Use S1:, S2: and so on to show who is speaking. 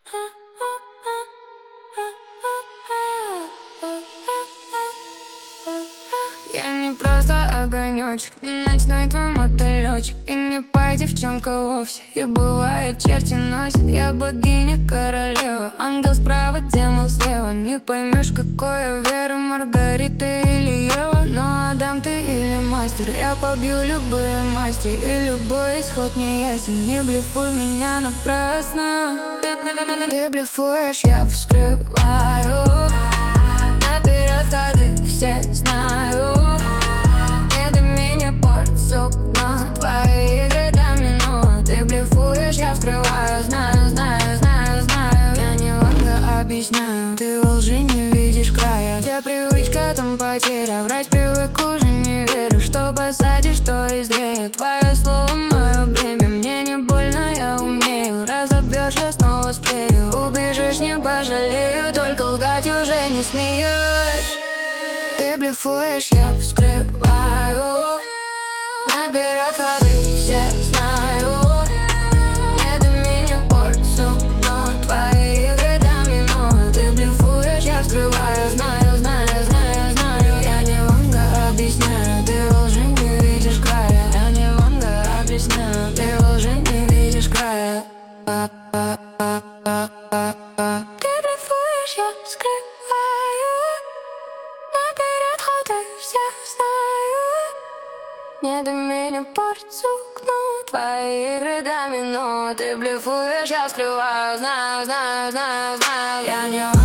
S1: Я не просто огонечек, не ночной твой мотылечек. И не пай, девчонка, вовсе. И бывает, черти носят. Я богиня, королева. Ангел справа, демон слева. Не поймешь, какой веры, Маргарита или Ева. Но Адам ты или мастер, я побью любые масти. И любой исход не ясен. Не блефуй меня напрасно. Ты блефуешь, я вскрываю. Наперед ходы все знаю. Не до меня портят окна. Твои игры домино. Ты блефуешь, я вскрываю. Знаю, знаю, знаю, знаю. Я не Ванга, объясняю. Ты во лжи не видишь края. Где привычка, там потеря. Врать привык, уже не верю. Что посадишь, что и зреет. Твое слово, мое бремя. Мне не больно, я умею. Разобьешь, я снова склею. Убежишь, не пожалею. Только лгать уже не смеюсь. Ты блефуешь, я вскрываю. Наперед ходы все знаю. Не до меня портят, но твои игры домино. Ты блефуешь, я вскрываю. Знаю, знаю, знаю, знаю. Я не Ванга, объясняю. Ты во лжи не видишь края. Я не Ванга, объясняю. Ты во лжи не видишь края. Ты блефуешь, я вскрываю. Наперед ходы все знаю. Не до меня портят, но твои игры домино. Ты блефуешь, я вскрываю. Знаю, знаю, знаю, знаю. Я не